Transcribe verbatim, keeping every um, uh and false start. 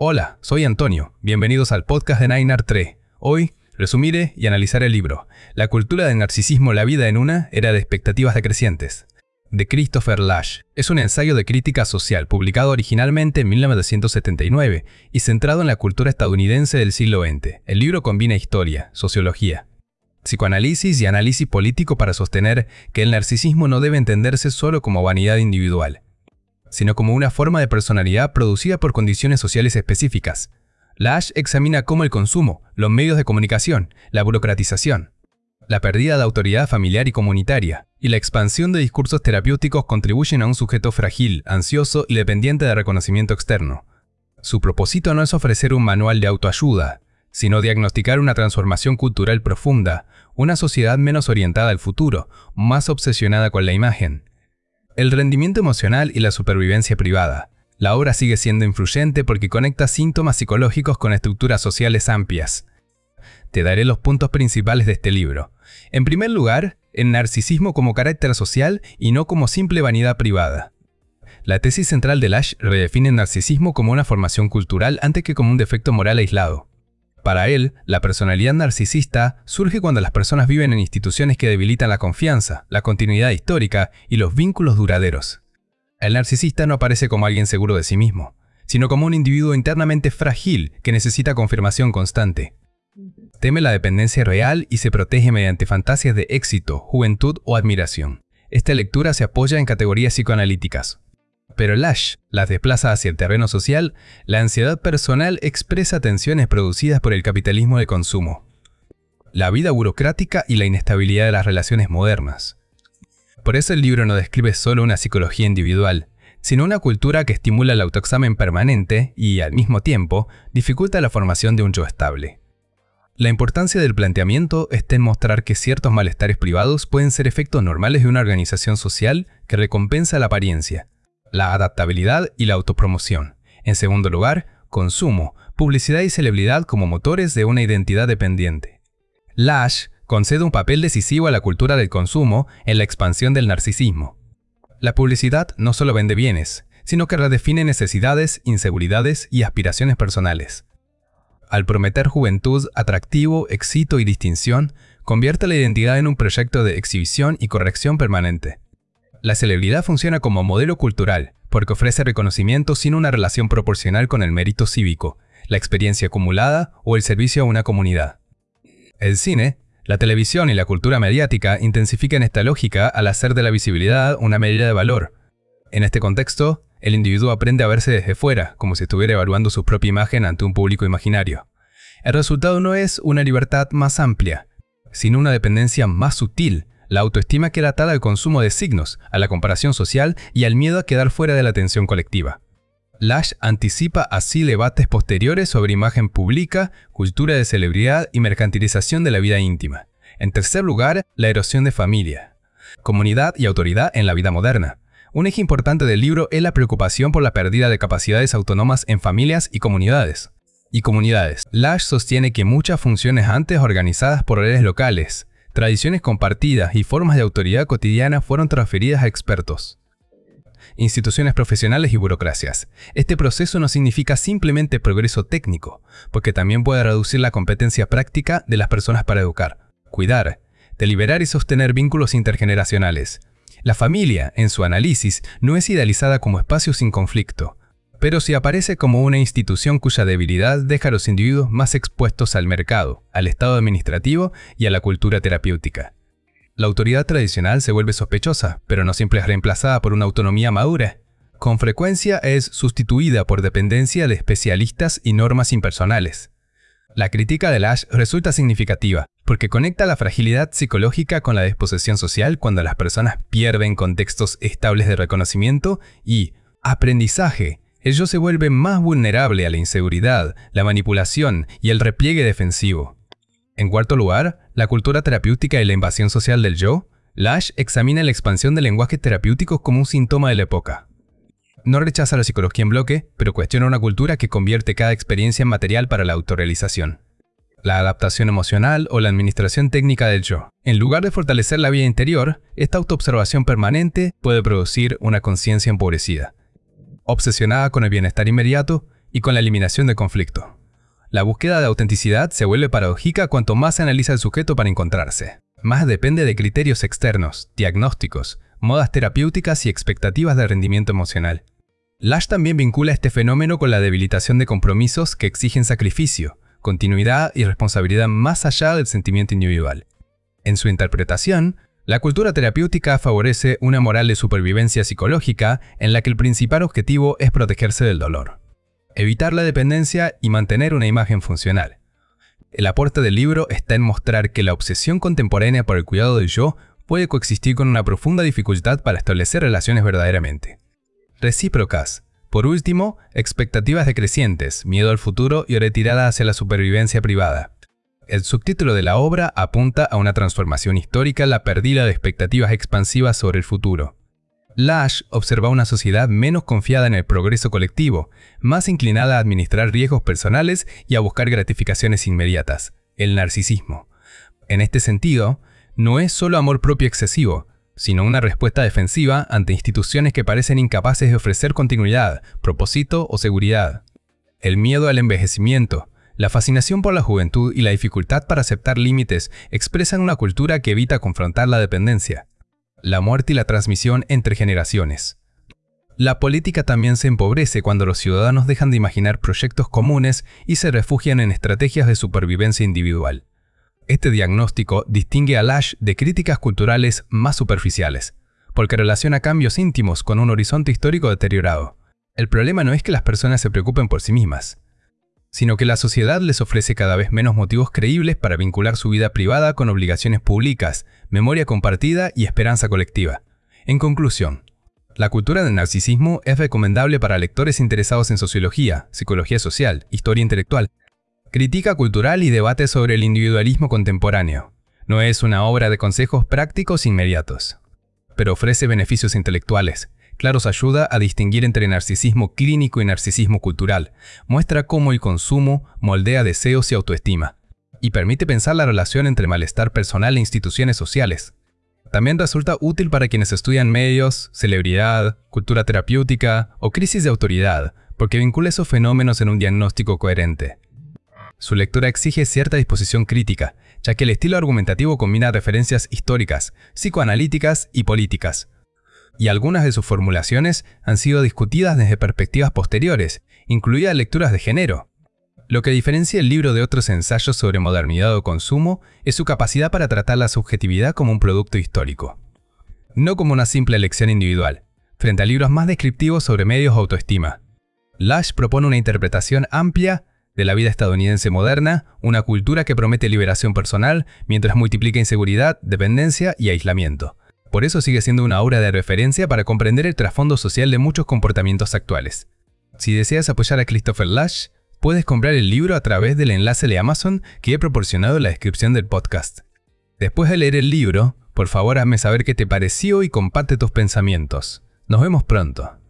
Hola, soy Antonio. Bienvenidos al podcast de Nainar tres. Hoy resumiré y analizaré el libro La cultura del narcisismo, la vida en una era de expectativas decrecientes, de Christopher Lasch. Es un ensayo de crítica social publicado originalmente en mil novecientos setenta y nueve y centrado en la cultura estadounidense del siglo veinte. El libro combina historia, sociología, psicoanálisis y análisis político para sostener que el narcisismo no debe entenderse solo como vanidad individual, sino como una forma de personalidad producida por condiciones sociales específicas. Lasch examina cómo el consumo, los medios de comunicación, la burocratización, la pérdida de autoridad familiar y comunitaria, y la expansión de discursos terapéuticos contribuyen a un sujeto frágil, ansioso y dependiente de reconocimiento externo. Su propósito no es ofrecer un manual de autoayuda, sino diagnosticar una transformación cultural profunda, una sociedad menos orientada al futuro, más obsesionada con la imagen, el rendimiento emocional y la supervivencia privada. La obra sigue siendo influyente porque conecta síntomas psicológicos con estructuras sociales amplias. Te daré los puntos principales de este libro. En primer lugar, el narcisismo como carácter social y no como simple vanidad privada. La tesis central de Lasch redefine el narcisismo como una formación cultural antes que como un defecto moral aislado. Para él, la personalidad narcisista surge cuando las personas viven en instituciones que debilitan la confianza, la continuidad histórica y los vínculos duraderos. El narcisista no aparece como alguien seguro de sí mismo, sino como un individuo internamente frágil que necesita confirmación constante. Teme la dependencia real y se protege mediante fantasias de éxito, juventud o admiración. Esta lectura se apoya en categorías psicoanalíticas. Pero Lasch las desplaza hacia el terreno social. La ansiedad personal expresa tensiones producidas por el capitalismo de consumo, la vida burocrática y la inestabilidad de las relaciones modernas. Por eso el libro no describe solo una psicología individual, sino una cultura que estimula el autoexamen permanente y, al mismo tiempo, dificulta la formación de un yo estable. La importancia del planteamiento está en mostrar que ciertos malestares privados pueden ser efectos normales de una organización social que recompensa la apariencia, la adaptabilidad y la autopromoción. En segundo lugar, consumo, publicidad y celebridad como motores de una identidad dependiente. Lasch concede un papel decisivo a la cultura del consumo en la expansión del narcisismo. La publicidad no solo vende bienes, sino que redefine necesidades, inseguridades y aspiraciones personales. Al prometer juventud, atractivo, éxito y distinción, convierte la identidad en un proyecto de exhibición y corrección permanente. La celebridad funciona como modelo cultural, porque ofrece reconocimiento sin una relación proporcional con el mérito cívico, la experiencia acumulada o el servicio a una comunidad. El cine, la televisión y la cultura mediática intensifican esta lógica al hacer de la visibilidad una medida de valor. En este contexto, el individuo aprende a verse desde fuera, como si estuviera evaluando su propia imagen ante un público imaginario. El resultado no es una libertad más amplia, sino una dependencia más sutil. La autoestima queda atada al consumo de signos, a la comparación social y al miedo a quedar fuera de la atención colectiva. Lasch anticipa así debates posteriores sobre imagen pública, cultura de celebridad y mercantilización de la vida íntima. En tercer lugar, la erosión de familia, comunidad y autoridad en la vida moderna. Un eje importante del libro es la preocupación por la pérdida de capacidades autónomas en familias y comunidades. Y comunidades. Lasch sostiene que muchas funciones antes organizadas por redes locales, tradiciones compartidas y formas de autoridad cotidiana fueron transferidas a expertos, instituciones profesionales y burocracias. Este proceso no significa simplemente progreso técnico, porque también puede reducir la competencia práctica de las personas para educar, cuidar, deliberar y sostener vínculos intergeneracionales. La familia, en su análisis, no es idealizada como espacio sin conflicto, pero sí aparece como una institución cuya debilidad deja a los individuos más expuestos al mercado, al estado administrativo y a la cultura terapéutica. La autoridad tradicional se vuelve sospechosa, pero no siempre es reemplazada por una autonomía madura. Con frecuencia es sustituida por dependencia de especialistas y normas impersonales. La crítica de Lasch resulta significativa, porque conecta la fragilidad psicológica con la desposesión social cuando las personas pierden contextos estables de reconocimiento y aprendizaje. Ello se vuelve más vulnerable a la inseguridad, la manipulación y el repliegue defensivo. En cuarto lugar, la cultura terapéutica y la invasión social del yo. Lasch examina la expansión de lenguajes terapéuticos como un síntoma de la época. No rechaza la psicología en bloque, pero cuestiona una cultura que convierte cada experiencia en material para la autorrealización. La adaptación emocional o la administración técnica del yo. En lugar de fortalecer la vida interior, esta autoobservación permanente puede producir una conciencia empobrecida, obsesionada con el bienestar inmediato y con la eliminación del conflicto. La búsqueda de autenticidad se vuelve paradójica cuanto más se analiza el sujeto para encontrarse. Más depende de criterios externos, diagnósticos, modas terapéuticas y expectativas de rendimiento emocional. Lasch también vincula este fenómeno con la debilitación de compromisos que exigen sacrificio, continuidad y responsabilidad más allá del sentimiento individual. En su interpretación, la cultura terapéutica favorece una moral de supervivencia psicológica en la que el principal objetivo es protegerse del dolor, evitar la dependencia y mantener una imagen funcional. El aporte del libro está en mostrar que la obsesión contemporánea por el cuidado del yo puede coexistir con una profunda dificultad para establecer relaciones verdaderamente recíprocas. Por último, expectativas decrecientes, miedo al futuro y retirada hacia la supervivencia privada. El subtítulo de la obra apunta a una transformación histórica, la pérdida de expectativas expansivas sobre el futuro. Lasch observa una sociedad menos confiada en el progreso colectivo, más inclinada a administrar riesgos personales y a buscar gratificaciones inmediatas, el narcisismo. En este sentido, no es solo amor propio excesivo, sino una respuesta defensiva ante instituciones que parecen incapaces de ofrecer continuidad, propósito o seguridad. El miedo al envejecimiento, la fascinación por la juventud y la dificultad para aceptar límites expresan una cultura que evita confrontar la dependencia, la muerte y la transmisión entre generaciones. La política también se empobrece cuando los ciudadanos dejan de imaginar proyectos comunes y se refugian en estrategias de supervivencia individual. Este diagnóstico distingue a Lasch de críticas culturales más superficiales, porque relaciona cambios íntimos con un horizonte histórico deteriorado. El problema no es que las personas se preocupen por sí mismas, sino que la sociedad les ofrece cada vez menos motivos creíbles para vincular su vida privada con obligaciones públicas, memoria compartida y esperanza colectiva. En conclusión, la cultura del narcisismo es recomendable para lectores interesados en sociología, psicología social, historia intelectual, crítica cultural y debate sobre el individualismo contemporáneo. No es una obra de consejos prácticos inmediatos, pero ofrece beneficios intelectuales. Claros ayuda a distinguir entre narcisismo clínico y narcisismo cultural, muestra cómo el consumo moldea deseos y autoestima, y permite pensar la relación entre malestar personal e instituciones sociales. También resulta útil para quienes estudian medios, celebridad, cultura terapéutica o crisis de autoridad, porque vincula esos fenómenos en un diagnóstico coherente. Su lectura exige cierta disposición crítica, ya que el estilo argumentativo combina referencias históricas, psicoanalíticas y políticas, y algunas de sus formulaciones han sido discutidas desde perspectivas posteriores, incluidas lecturas de género. Lo que diferencia el libro de otros ensayos sobre modernidad o consumo es su capacidad para tratar la subjetividad como un producto histórico, no como una simple elección individual, frente a libros más descriptivos sobre medios o autoestima. Lasch propone una interpretación amplia de la vida estadounidense moderna, una cultura que promete liberación personal mientras multiplica inseguridad, dependencia y aislamiento. Por eso sigue siendo una obra de referencia para comprender el trasfondo social de muchos comportamientos actuales. Si deseas apoyar a Christopher Lasch, puedes comprar el libro a través del enlace de Amazon que he proporcionado en la descripción del podcast. Después de leer el libro, por favor hazme saber qué te pareció y comparte tus pensamientos. Nos vemos pronto.